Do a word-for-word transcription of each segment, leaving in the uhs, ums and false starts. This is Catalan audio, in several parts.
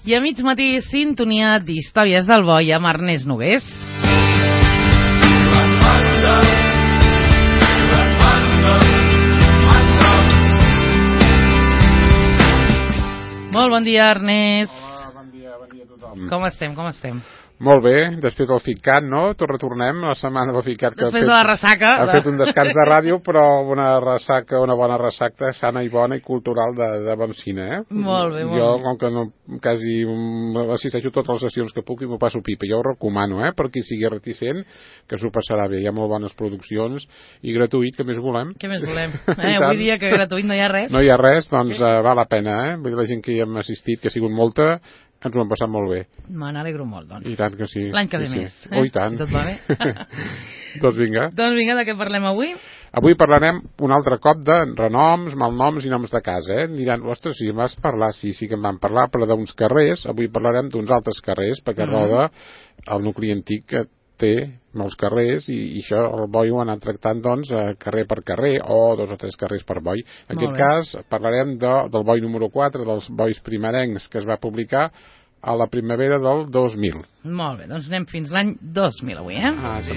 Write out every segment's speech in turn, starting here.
I a mig matí, sintonia d'Històries del Boi amb Ernest Nogués. Molt bon dia, Ernest. Hola, bon dia, bon dia a tothom. Com estem, com estem? Molt bé, després del FICCAT, no? Tot retornem la setmana del FICCAT. Que després de la ressaca. Ha fet un descans de ràdio, però una ressaca, una bona ressaca sana i bona i cultural de, de bon cine, eh? Molt bé, molt jo, bé. com que no, quasi assisteixo a totes les sessions que puc i m'ho passo pipa. Jo ho recomano, eh? Per qui sigui reticent, que s'ho passarà bé. Hi ha molt bones produccions i gratuït, que més volem. Què més volem? Eh, avui dia que gratuït no hi ha res. No hi ha res, doncs eh, val la pena, eh? Vull dir, la gent que hi hem assistit, que ha sigut molta, ens ho hem passat molt bé. Me n'alegro molt, doncs. I tant que sí. L'any que ve sí, més. Sí. Eh? Oh, i tant. Tot va bé? Doncs vinga. Doncs vinga, de què parlem avui? Avui parlarem un altre cop de renoms, malnoms i noms de casa, eh? Diran, ostres, si em vas parlar, sí, sí que em van parlar, però d'uns carrers, avui parlarem d'uns altres carrers, perquè mm. roda el nucli antic que té molts carrers i, i això el Boi ho ha anat tractant doncs carrer per carrer o dos o tres carrers per Boi. En aquest cas parlarem de, del Boi número quatre, dels Bois primerencs, que es va publicar a la primavera del dos mil. Molt bé, doncs anem fins l'any dos mil avui, eh? Ah, això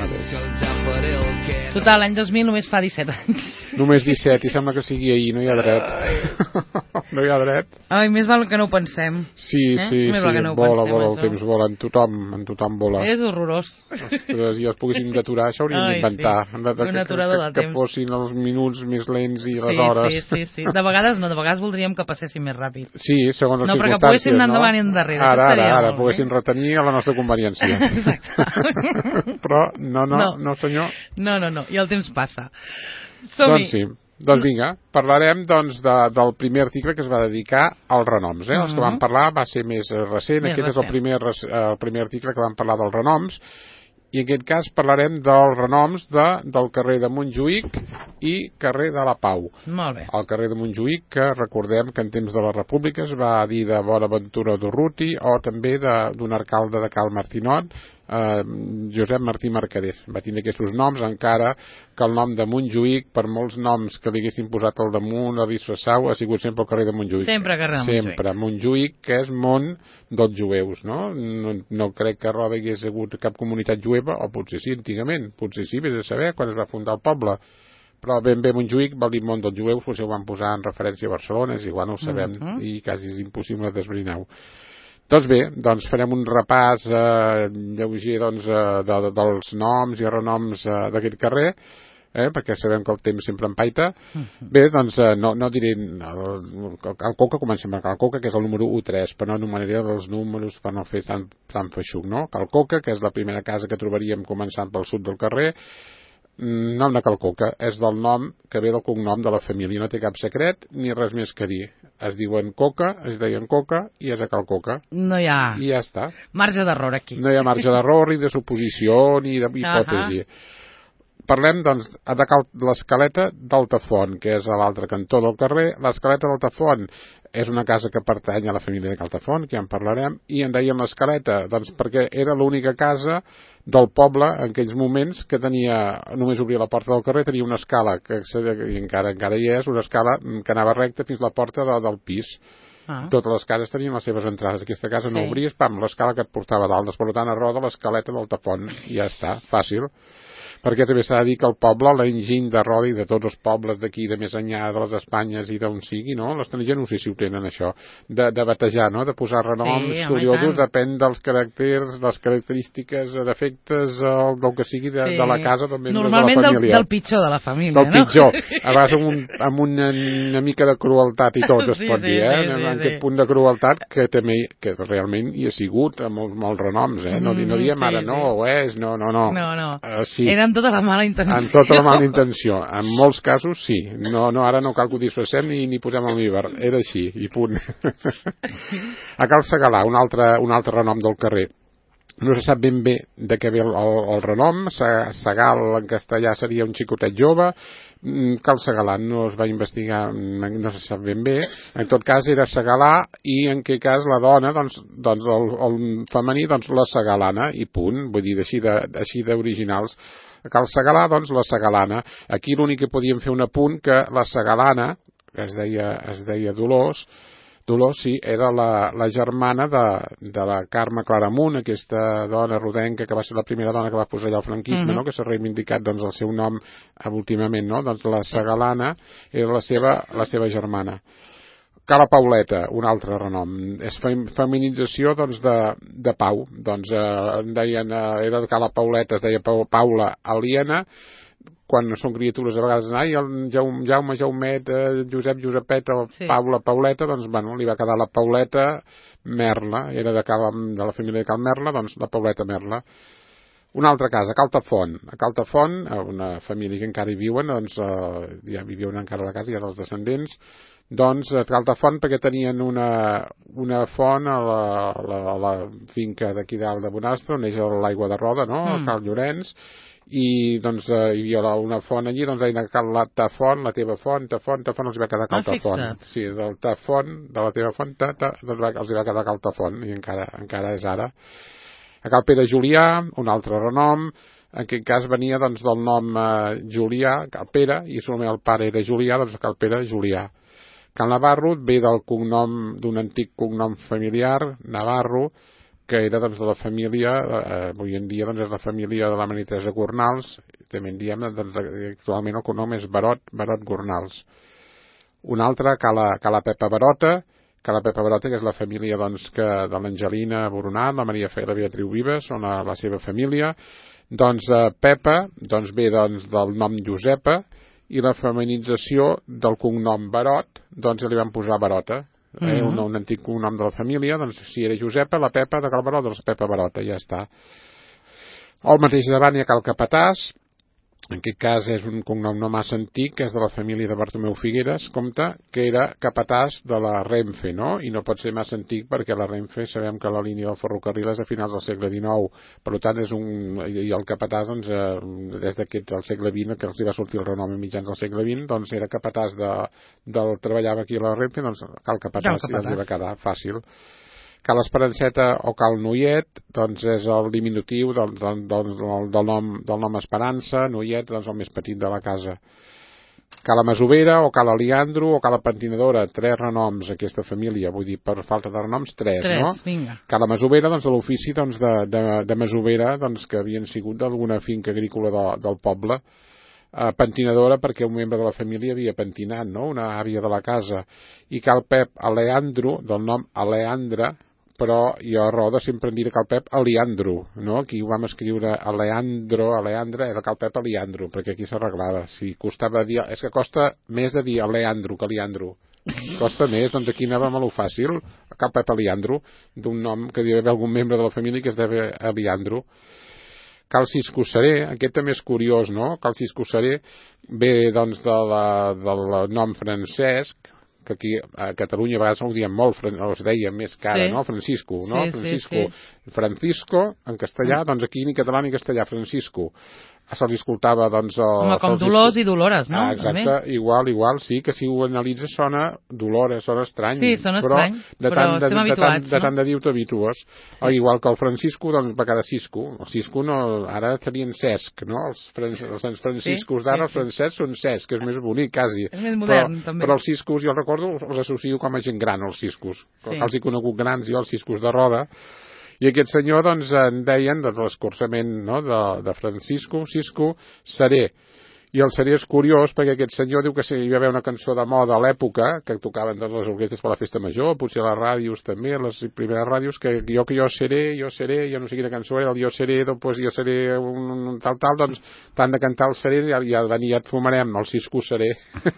mateix. Total, l'any dos mil només fa disset anys. Només disset, i sembla que sigui ahir, no hi ha dret. No hi ha dret. Ai, més val que no ho pensem. Sí, eh? sí, més sí, no vola, pensem, vola, el això. temps vola, en tothom, en tothom vola. És horrorós. Ostres, i els poguéssim d'aturar, això hauríem d'inventar. Sí. De, de, Un que, aturador que, de que temps. fossin els minuts més lents i les sí, hores. Sí, sí, sí. De vegades no, de vegades voldríem que passessin més ràpid. Sí, segons les no, circumstàncies, no? perquè poguéssim anar endavant i endarrere. Ara, ara, ara, poguéssim retenir a la nostra conveniència. Exacte. Però no, no, no, no, senyor. No, no, no, i el temps passa. Som-hi. Doncs sí. Doncs vinga, parlarem doncs, de, del primer article que es va dedicar als renoms. Eh? Els que vam parlar va ser més recent, més aquest recent. és el primer, el primer article que vam parlar dels renoms, i en aquest cas parlarem dels renoms de, del carrer de Montjuïc i carrer de la Pau. Molt bé. El carrer de Montjuïc, que recordem que en temps de la República es va dir de Bonaventura d'Urruti o també d'un alcalde de Cal Martinot, eh, Josep Martí Mercader. Va tenir aquests noms, encara que el nom de Montjuïc, per molts noms que li haguessin posat al damunt o disfressau, ha sigut sempre el carrer de Montjuïc. Sempre carrer de Montjuïc. Sempre. Montjuïc, que és món dels jueus, no? No, no crec que a Roda hi hagués hagut cap comunitat jueva, o potser sí, antigament. Potser sí, vés a saber, quan es va fundar el poble. Però ben bé Montjuïc vol dir món dels jueus, potser ho van posar en referència a Barcelona, és igual, no ho sabem, uh-huh. i quasi és impossible d'esbrinar-ho. Doncs bé, doncs farem un repàs eh, lleuger doncs, eh, de, de, dels noms i renoms eh, d'aquest carrer, eh, perquè sabem que el temps sempre empaita. Uh-huh. Bé, doncs eh, no, no diré el, el Coca, comencem amb el Coca, que és el número u tres, però no enumeraré els números per no fer tan, tan feixuc, no? Cal Coca, que és la primera casa que trobaríem començant pel sud del carrer. Nom de Cal Coca, és del nom que ve del cognom de la família, no té cap secret ni res més que dir. Es diuen Coca, es deien Coca i és a Cal Coca. No hi ha... I ja està. Marge d'error aquí. No hi ha marge d'error, ni de suposició, ni de hipòtesi. Uh-huh. Parlem, doncs, de l'escaleta d'Altafont, que és a l'altre cantó del carrer. L'escaleta d'Altafont és una casa que pertany a la família de Caltafont, que ja en parlarem, i en deien l'escaleta, doncs perquè era l'única casa del poble en aquells moments que tenia, només obria la porta del carrer, tenia una escala, que i encara, encara hi és, una escala que anava recta fins a la porta de, del pis. Ah. Totes les cases tenien les seves entrades. Aquesta casa no sí. obries, pam, l'escala que et portava dalt. Per tant, a Roda, l'escaleta d'Altafont. I ja està, fàcil. Perquè també s'ha de dir que el poble, l'enginy de Roda i de tots els pobles d'aquí, de més enllà de les Espanyes i d'on sigui, no? L'estranger no sé si ho tenen, això, de, de batejar, no? De posar renoms sí, curiosos, depèn dels caràcters, de les característiques, defectes, el, del que sigui de, sí. de la casa, també normalment de la família. Del, del pitjor de la família, del no? Del pitjor. A vegades amb, un, amb una, una mica de crueltat i tot, es sí, pot sí, dir, eh? Sí, sí, en sí. aquest punt de crueltat que també, que realment hi ha sigut amb molts, molts renoms, eh? No, no diem ara sí, no, ho és, no, no, no. No, no. Uh, sí. Era amb tota la mala intenció. En tota la mala intenció. En molts casos, sí. No, no, ara no cal que ho disfressem ni, ni posem el míber. Era així, i punt. A Cal Segalà, un altre, un altre renom del carrer. No se sap ben bé de què ve el, el, el renom. Segal, en castellà, seria un xicotet jove. Cal Segalà no es va investigar, no se sap ben bé. En tot cas, era Segalà, i en què cas la dona, doncs, doncs el, el femení, doncs la Segalana, i punt. Vull dir, així de, així d'originals. A Cal Segalà, doncs, la Segalana. Aquí l'únic que podíem fer un apunt, que la Segalana, que es deia, es deia Dolors, Dolors, sí, era la, la germana de, de la Carme Claramunt, aquesta dona rodenca que va ser la primera dona que va posar allà el franquisme, uh-huh. no? Que s'ha reivindicat doncs, el seu nom últimament, no? Doncs la Segalana era la seva, la seva germana. Cala Pauleta, un altre renom. És feminització doncs, de, de Pau. Doncs eh, deien, eh, era de Cala Pauleta, es deia Paula Aliena, quan són criatures a vegades, ai, el Jaume, Jaume Jaumet, eh, Josep Josepet, o sí. Paula Pauleta, doncs, bueno, li va quedar la Pauleta Merla, era de, Cala, de la família de Cal Merla, doncs la Pauleta Merla. Una altra casa, a Caltafont. A Caltafont, una família que encara hi viuen, doncs, eh, ja vivien encara a la casa, ja dels descendents, doncs a Caltafont perquè tenien una, una font a la, la, a la finca d'aquí dalt de Bonastre, on és l'aigua de Roda, no? Mm. A Cal Llorenç, i doncs eh, hi havia una font allí, doncs deien Cal la Tafont, la teva font, Tafont, Tafont, els hi va quedar Caltafont. Ah, sí, del Tafont, de la teva font, ta, ta, doncs els hi va quedar Caltafont, i encara, encara és ara. A Cal Pere Julià, un altre renom, en aquest cas venia doncs, del nom eh, Julià, Cal Pere, i solament el pare era Julià, doncs Cal Pere Julià. Cal Navarro ve del cognom, d'un antic cognom familiar, Navarro, que era doncs, de la família, eh, avui en dia doncs, és la família de la Maria Teresa Gornals, també en diem, doncs, actualment el cognom és Barot, Barot Gornals. Un altre, Cala, Cala Pepa Barota, Cala Pepa Barota, que és la família doncs, que, de l'Angelina Boronat, la Maria Fe i la Beatriu Vives, són la, la seva família. Doncs eh, Pepa doncs, ve doncs, del nom Josepa, i la feminització del cognom Barot, doncs li van posar Barota, eh? uh-huh. un, un antic cognom de la família, doncs si era Josepa, la Pepa de Cal Barot, doncs Pepa Barota, ja està. El mateix davant hi ha Cal Capatàs, en aquest cas és un cognom no massa antic, que és de la família de Bartomeu Figueres, compte, que era capatàs de la Renfe, no? I no pot ser massa antic perquè la Renfe sabem que la línia del ferrocarril és a finals del segle dinou, per tant és un... i el capatàs doncs, eh, des d'aquest del segle vint, que els hi va sortir el renom a mitjans del segle vint, doncs era capatàs de, del treballava aquí a la Renfe, doncs cal capatàs, ja, capatàs. I els hi va quedar fàcil. Cal Esperanceta o Cal Noiet, doncs és el diminutiu del, del, del, del, nom, del nom Esperança, Noiet, doncs el més petit de la casa. Cal Masovera o Cal Aliandro o Cal Pentinadora, tres renoms aquesta família, vull dir, per falta de renoms, tres, tres no? Vinga. Cal Masovera, doncs de l'ofici doncs, de, de, de Masovera, doncs que havien sigut d'alguna finca agrícola de, del poble, Uh, pentinadora perquè un membre de la família havia pentinat, no? Una àvia de la casa. I Cal Pep Aleandro, del nom Aleandra, però jo a Roda sempre em diré Cal Pep Aliandro, no? Aquí ho vam escriure Aleandro, Aleandra, era Cal Pep Aliandro, perquè aquí s'arreglava. Si costava dir... És que costa més de dir Aleandro que Aliandro. Costa més, doncs aquí anàvem a lo fàcil, Cal Pep Aliandro, d'un nom que devia haver algun membre de la família que es deia Aliandro. Cal Cisco Seré, aquest també és curiós, no? Cal Cisco Seré ve doncs de la, del nom Francesc, que aquí a Catalunya a vegades ho diem molt, es deia més cara, sí. No? Francisco, no? Sí, Francisco. Sí, sí. Francisco, en castellà, doncs aquí ni català ni castellà, Francisco. Se'ls escoltava, doncs... El, home, com Dolors i Dolores, no? Ah, exacte, també. igual, igual, sí, que si ho analitzes sona Dolores, sona estrany. Sí, sona però estrany, de però tant, estem de, habituats, de tant, no? De tant de dir-ho t'habitues. Sí. Igual que el Francisco, doncs va quedar Cisco. El Cisco no... Ara tenien Cesc, no? Els, fran, els franciscos sí, d'ara, sí, sí. Els francès són Cesc, que és més bonic, quasi. És més modern, però, també. Però els Ciscos, jo recordo, els associo com a gent gran, els Ciscos. Sí. Els he conegut grans, jo, els Ciscos de Roda. I aquest senyor, doncs, en deien, doncs, l'escurçament, no?, de, de Francisco, Cisco, Seré. I el Seré és curiós perquè aquest senyor diu que hi va haver una cançó de moda a l'època, que tocaven doncs, les orquestres per la festa major, potser a les ràdios també, les primeres ràdios, que jo que jo seré, jo seré, jo no sé quina cançó era, el jo seré, doncs jo seré un, un tal, tal, doncs, tant de cantar el Seré, ja, ja venia, et fumarem, el Cisco Seré.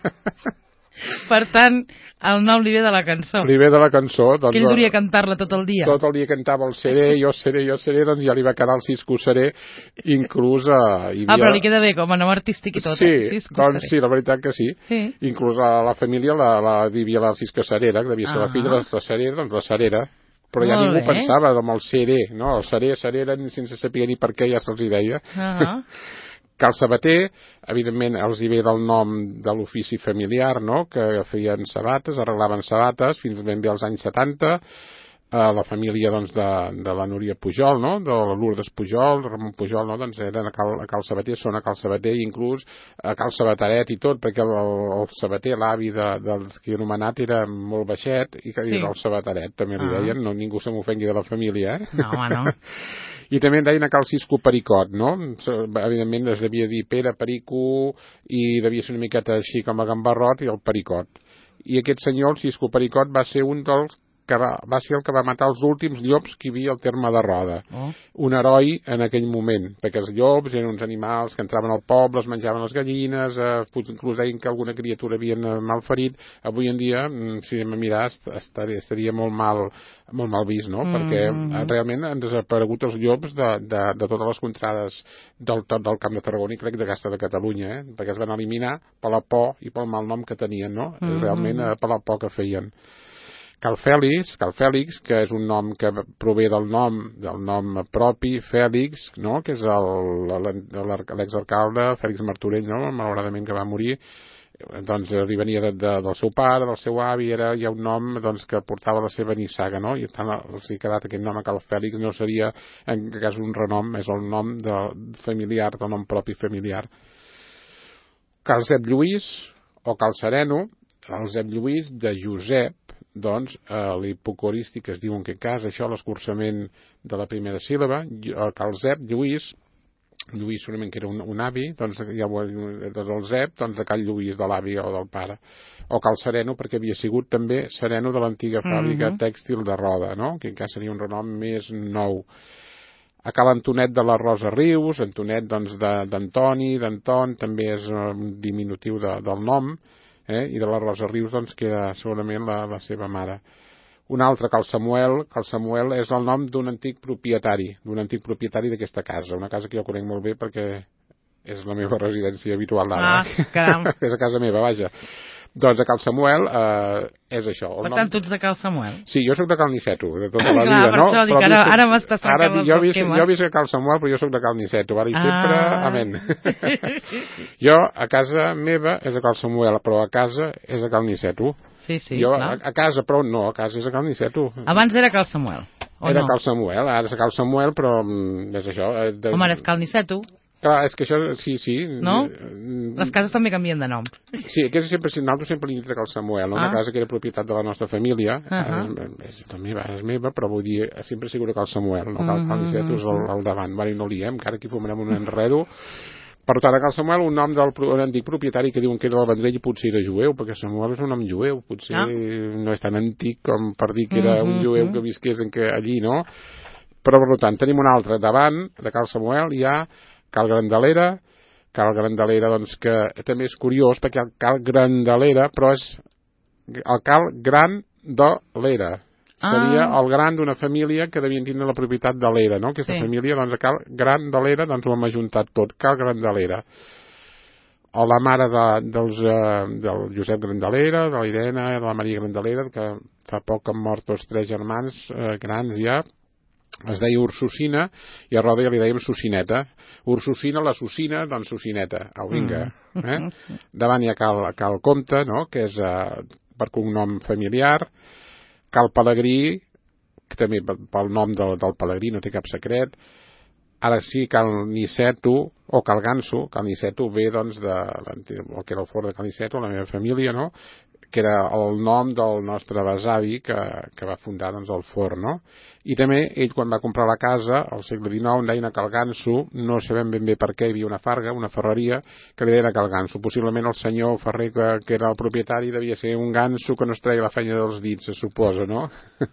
Per tant, el nom li ve de la cançó. Li ve de la cançó. Doncs, que ell duria cantar-la tot el dia. Tot el dia cantava el seré, jo seré, jo seré, doncs ja li va quedar el Cisco Seré, inclús... Eh, hi havia... Ah, però li queda bé, com a nom artístic i tot. Sí, eh? Cisco doncs Seré. Sí, la veritat que sí. sí. Inclús a la família la, la vivia la Cisca Serera, que devia ser ah. la filla de la Serera, doncs la Serera. Però ja Molt ningú bé. Pensava amb el seré, no? El seré, serera, sense saber ni per què ja se'ls hi deia. Ah. Cal Sabater, evidentment els hi ve del nom de l'ofici familiar, no?, que feien sabates, arreglaven sabates fins ben bé als anys setanta. Uh, la família doncs, de, de la Núria Pujol, no? De la Lourdes Pujol, Ramon Pujol, no? Doncs eren a Cal, a Cal Sabater, són a Cal Sabater, i inclús a Cal Sabateret i tot, perquè el, el Sabater, l'avi de, dels que he anomenat, era molt baixet, i que sí. Era el Sabateret, també li ah. deien, no, ningú se m'ofengui de la família, eh? No, home, no. I també en deien a Cal Cisco Pericot, no? Evidentment es devia dir Pere Perico, i devia ser una miqueta així com a Gambarrot i el Pericot. I aquest senyor, el Cisco Pericot, va ser un dels que va, va ser el que va matar els últims llops que hi havia al terme de Roda. Oh. Un heroi en aquell moment, perquè els llops eren uns animals que entraven al poble, es menjaven les gallines, eh, inclús deien que alguna criatura havien malferit. Avui en dia, si anem a mirar, estaria, estaria molt mal, molt mal vist, no? Mm. Perquè eh, realment han desaparegut els llops de, de, de totes les contrades del, del Camp de Tarragona i crec de Gasta de Catalunya, eh? Perquè es van eliminar per la por i pel mal nom que tenien, no? Mm. Realment eh, per la por que feien. Cal Fèlix, Cal Fèlix, que és un nom que prové del nom del nom propi, Fèlix, no? Que és l'exalcalde Fèlix Martorell, no? Malauradament que va morir, doncs li venia de, de, del seu pare, del seu avi, era ja un nom doncs, que portava la seva nissaga, no? I tant els ha quedat aquest nom a Cal Fèlix, no seria en cas un renom, és el nom de, familiar, del nom propi familiar. Cal Zep Lluís, o Cal Sereno, el Zep Lluís de Josep, doncs, eh, l'hipocorístic es diu en aquest cas, això, l'escurçament de la primera síl·laba, el Cal Zep, Lluís, Lluís segurament que era un, un avi, doncs, ja, doncs el Zep, doncs de Cal Lluís, de l'avi o del pare, o Cal Sereno, perquè havia sigut també sereno de l'antiga fàbrica mm-hmm. tèxtil de Roda, no? Que en cas seria un renom més nou. A Cal Antonet de la Rosa Rius, Antonet, doncs, d'Antoni, d'Anton, també és un diminutiu de, del nom, Eh? I de la Rosa Rius, doncs, que era segurament la, la seva mare. Un altre, Cal Samuel. Cal Samuel és el nom d'un antic propietari, d'un antic propietari d'aquesta casa, una casa que jo conec molt bé perquè és la meva residència habitual d'ara. Ah, caram. És a casa meva, vaja. Doncs a Cal Samuel eh, és això. Per tant, tu ets de Cal Samuel. Sí, jo sóc de Cal Niceto, de tota la Clar, vida, per no? Això, dic, ara, ara m'estàs tancant els jo esquemes. Jo visc a Cal Samuel, però jo sóc de Cal Niceto, vale? I sempre, ah. amén. Jo, a casa meva és a Cal Samuel, però a casa és a Cal Niceto. Sí, sí, jo, clar. A, a casa, però no, a casa és a Cal Niceto. Abans era Cal Samuel, o era no? Era Cal Samuel, ara és a Cal Samuel, però és això. De... Home, ara és Cal Niceto. Clar, és que això, sí, sí. No? Les cases també canvien de nom. Sí, aquesta sempre, nosaltres sempre hem dit Cal Samuel, no? Una ah. casa que era propietat de la nostra família, uh -huh. és, és, la meva, és meva, però vull dir, sempre ha sigut Cal Samuel, no? Cal, Cal Niceto és al, al davant, vale, no liem, encara aquí fumarem un enredo. Per tant, a Cal Samuel, un nom del antic propietari que diuen que era del Vendrell i potser era jueu, perquè Samuel és un nom jueu, potser ah. no és tan antic com per dir que era uh -huh. un jueu que visqués en que, allí, no? Però, per tant, tenim un altre davant de Cal Samuel, hi ha Cal Grandalera, Cal Grandalera, doncs, que també és curiós, perquè el Cal Grandalera, però és el Cal Gran de l'Era. Seria ah. el gran d'una família que devien tindre la propietat de l'Era, no? Aquesta sí. família, doncs, el Cal Gran de l'Era, doncs ho hem ajuntat tot, Cal Grandalera. O la mare de, dels, uh, del Josep Grandalera, de la Irene, de la Maria Grandalera, que fa poc han mort els tres germans uh, grans ja, es deia Ursusina, i a Roda ja li dèiem Susineta. Ursusina, la Susina, doncs Susineta. Au, vinga. Eh? Davant hi ha Cal, Cal Comte, no? Que és uh, per cognom familiar. Cal Pelegrí, que també pel nom del, del Pelegrí no té cap secret. Ara sí, Cal Niceto, o Cal Ganso. Cal Niceto ve, doncs, de el que era el fort de Cal Niceto, la meva família, no? Que era el nom del nostre besavi que, que va fundar, doncs, el forn, no? I també, ell, quan va comprar la casa, al segle dinou, en deien a Cal Ganso, no sabem ben bé per què, hi havia una farga, una ferreria, que li deien a Cal Ganso. Possiblement el senyor ferrer que, que era el propietari devia ser un ganso que no es treia la feina dels dits, se suposa, no?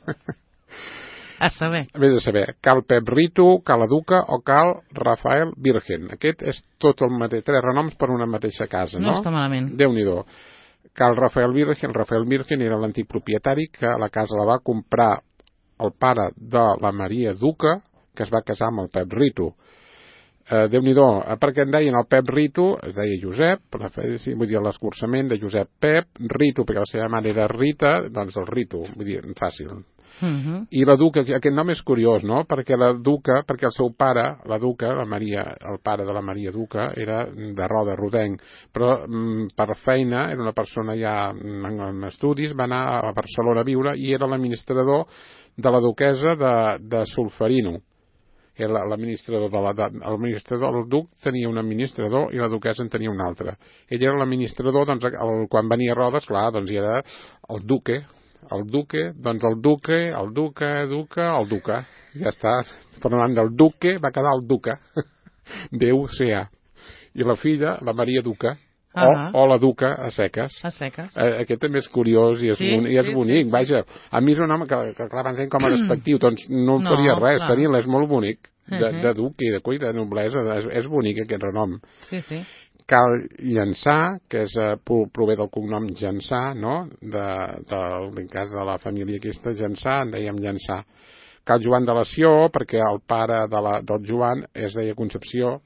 A saber. Vés a saber. Cal Pep Ritu, Cal Educa o Cal Rafael Virgen. Aquest és tot el mateix, tres renoms per una mateixa casa, no? No està malament. Déu-n'hi-do. Cal Rafael Virgen, Rafael Virgen era l'antic propietari que la casa la va comprar el pare de la Maria Duca, que es va casar amb el Pep Ritu. Eh, Déu-n'hi-do, perquè en deien el Pep Ritu, es deia Josep, vull dir l'escurçament de Josep Pep, Ritu, perquè la seva mare era Rita, doncs el Ritu, vull dir, fàcil. Uh -huh. I la Duca, aquest nom és curiós, no? Perquè la Duca, perquè el seu pare, la Duca, la Maria, el pare de la Maria Duca, era de Roda, rodenc, però mm, per feina, era una persona ja en, en estudis, va anar a Barcelona a viure i era l'administrador de la duquesa de, de Solferino. Era l'administrador de la, de, l'administrador, el duc tenia un administrador i la duquesa en tenia un altre. Ell era l'administrador, doncs, el, quan venia a Rodes, clar, doncs hi era el duque, el duque, doncs el duque, el duca, duca, el duca. Ja està, parlant del duque, va quedar el duca. D U C A. I la filla, la Maria Duca, o, uh -huh. o la Duca a seques. A seques. Eh, aquest també és curiós i és, sí, boni, i és sí, bonic, sí, sí. Vaja. A mi és un home que, que clar, pensem com a despectiu, doncs no em no, faria res, clar. tenir-la és molt bonic, de, Uh -huh. de duc i de cuit, de noblesa, és, és bonic aquest renom. Sí, sí. Cal Llançà, que és, eh, prové del cognom Llançà, no? De, de, en cas de la família aquesta, Llançà, en dèiem Llançà. Cal Joan de la Sió, perquè el pare de la, del Joan es deia Concepció,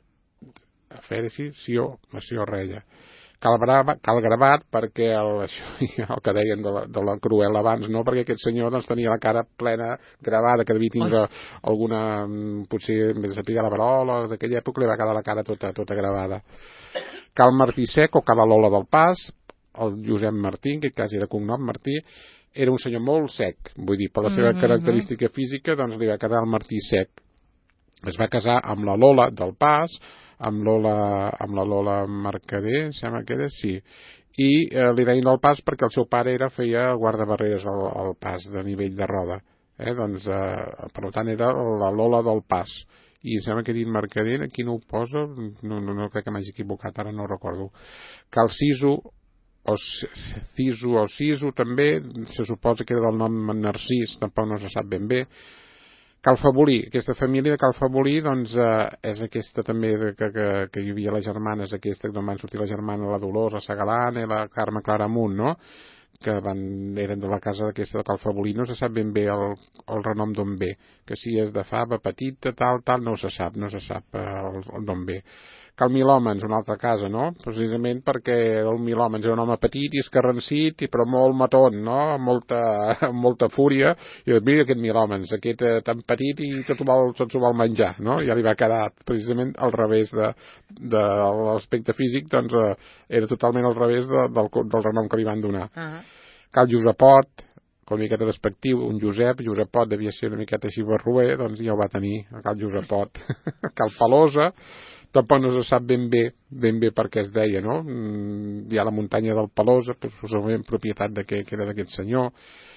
Fèresi, Sió, la Sió Reia. Cal, Brava, cal Gravat, perquè el, això, el que deien de la, de la Cruel abans, no? Perquè aquest senyor doncs, tenia la cara plena gravada, que devia tindre oh. alguna, potser, en vez de saber la verola, d'aquella època li va quedar la cara tota, tota gravada. Cal Martí Sec, o cal Lola del Pas, el Josep Martí, en aquest cas era cognom Martí, era un senyor molt sec, vull dir, per la seva mm -hmm. característica física, doncs li va quedar el Martí Sec. Es va casar amb la Lola del Pas, amb Lola, amb la Lola Mercader, sembla que era, sí, i eh, li deien el Pas perquè el seu pare era, feia guardabarreres al, al Pas de nivell de Roda, eh? Doncs, eh, per tant era la Lola del Pas, i sembla que he dit Mercader, aquí no ho posa, no, no, no crec que m'hagi equivocat, ara no ho recordo. Cal Siso, o Ciso o Siso també, se suposa que era del nom Narcís, tampoc no se sap ben bé. Cal Fabolí, aquesta família de Cal Fabolí, doncs, eh, és aquesta també de, que, que, que hi havia les germanes, aquesta d'on van sortir les germanes, la Dolors, la Segalana i la Carme Claramunt, no?, que van, eren de la casa d'aquesta de Cal Fabolí. No se sap ben bé el, el renom d'on ve, que si és de fava petita, tal, tal, no se sap, no se sap eh, d'on ve. Cal Milòmens, una altra casa, no?, precisament perquè el Milòmens era un home petit i escarrancit, i però molt matón, no?, amb molta, amb molta fúria, i doncs mira aquest Milòmens, aquest eh, tan petit i tot ho vol, tot ho vol menjar, no?, ja li va quedar precisament al revés de, de l'aspecte físic, doncs eh, era totalment al revés de, del, del renom que li van donar. Uh -huh. Cal Josepot, una miqueta despectiu, un Josep, Josepot devia ser una miqueta així barroer, doncs ja ho va tenir, Cal Josepot. Cal Palosa, tampoc no se sap ben bé, ben bé per què es deia, no? Hi ha la muntanya del Palosa, possiblement propietat de que, que era d'aquest senyor.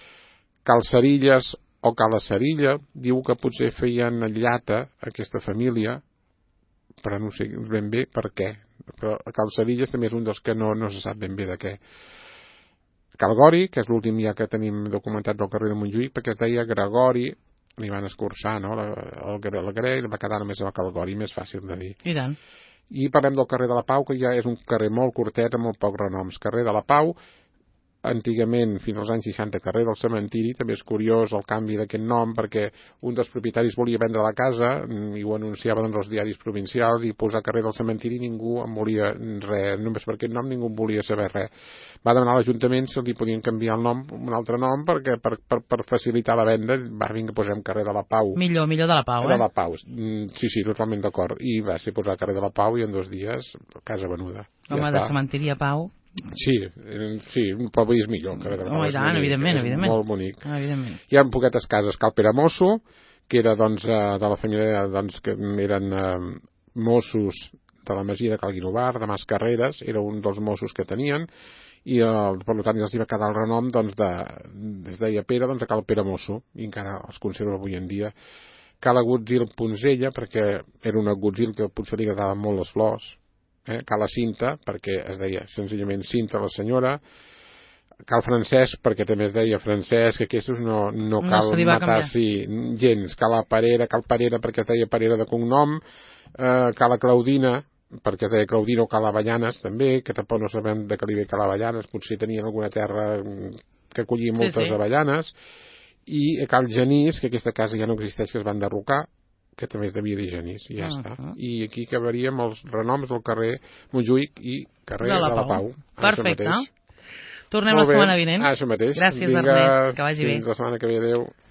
Cal Cerilles o Cala Cerilla, diu que potser feien llata aquesta família, però no sé ben bé per què. Però Cal Cerilles també és un dels que no, no se sap ben bé de què. Cal Gori, que és l'últim ja que tenim documentat del carrer de Montjuïc, perquè es deia Gregori, li van escurçar, no?, el, el, el Gre, i va quedar només el Cal Gori, més fàcil de dir. I tant. I parlem del carrer de la Pau, que ja és un carrer molt curtet, amb molt pocs renoms. Carrer de la Pau, antigament, fins als anys seixanta, carrer del Cementiri, també és curiós el canvi d'aquest nom, perquè un dels propietaris volia vendre la casa, i ho anunciava doncs, als diaris provincials, i posar carrer del Cementiri, ningú en volia res, només per aquest nom ningú en volia saber res. Va demanar a l'Ajuntament si li podien canviar el nom, un altre nom, perquè per, per, per facilitar la venda, va, vinga, posem carrer de la Pau. Millor, millor de la Pau, eh? De la Pau, sí, sí, totalment d'acord. I va ser posar carrer de la Pau i en dos dies, casa venuda. Home, ja de Cementiri a Pau... Sí, sí, però és millor. Oh, i tant, evidentment, és evidentment. molt bonic. Ah, evidentment. Hi ha poquetes cases. Cal Pere Mosso, que era doncs, de la família doncs, que eren eh, Mossos de la masia de Cal Guinovar, de Mas Carreras, era un dels Mossos que tenien, i eh, per tant els hi va quedar el renom doncs, de, es deia Pere, doncs, de Cal Pere Mosso, i encara els conserva avui en dia. Cal Agutzil Ponzella, perquè era un agutzil que potser li agradaven molt les flors. Eh? Cal la Cinta, perquè es deia senzillament Cinta la senyora. Cal Francesc, perquè també es deia Francesc, que aquests no, no cal no matar sí, gens. Cal la Parera, Cal Parera, perquè es deia Parera de cognom. Eh, cal la Claudina, perquè es deia Claudina, o Cal Avellanes també, que tampoc no sabem de què li ve Cal Avellanes, potser tenien alguna terra que acollia moltes sí, sí. avellanes. I Cal Genís, que aquesta casa ja no existeix, que es van derrocar, que també es devia dir Genís, i ja uh -huh. està. I aquí acabaríem els renoms del carrer Montjuïc i carrer de la, de la Pau. Perfecte. Tornem la setmana vinent. Ah, això mateix. Gràcies, Vinga, Ernest, que vagi bé. Fins la setmana que ve, adeu.